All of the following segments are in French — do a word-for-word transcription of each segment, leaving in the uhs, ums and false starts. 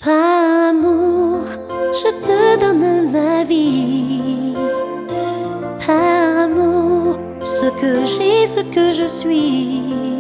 Par amour, je te donne ma vie. Par amour, ce que j'ai, ce que je suis.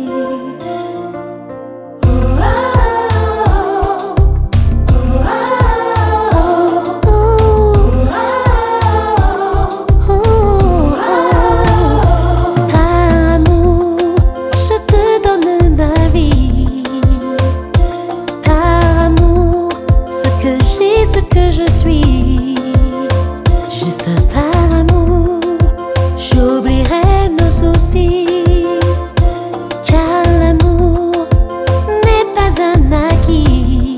Ce que je suis, juste par amour, j'oublierai nos soucis, car l'amour n'est pas un acquis.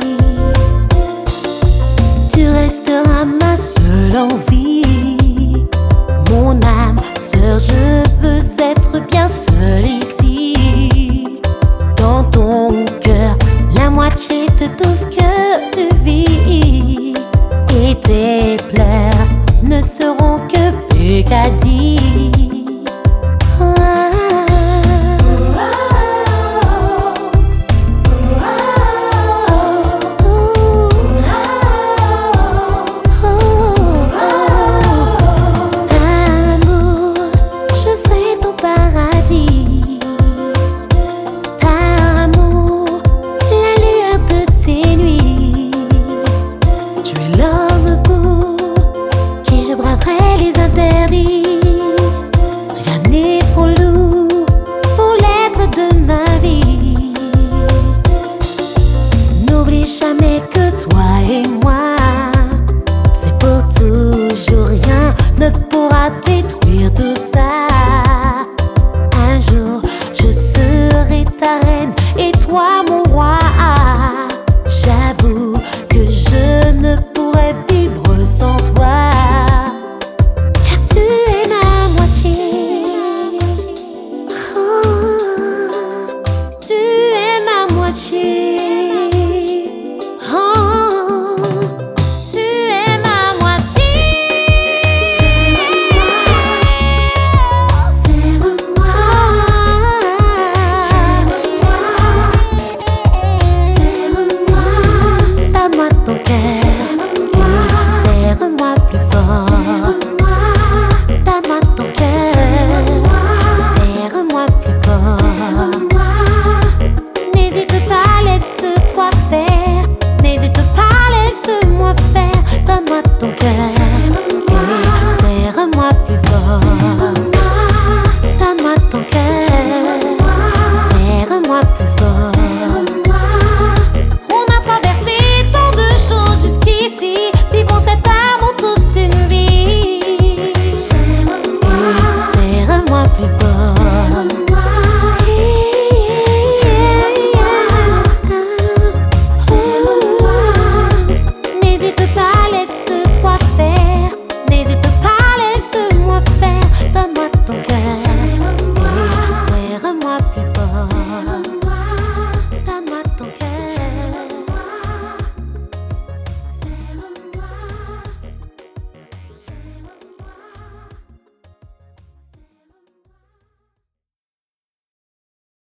Tu resteras ma seule envie, mon âme sœur, je veux être bien seule ici, dans ton cœur, la moitié de tout ce que tu vis. Et tes pleurs ne seront que Peggy. Après les interdits, rien n'est trop lourd pour l'être de ma vie. N'oublie jamais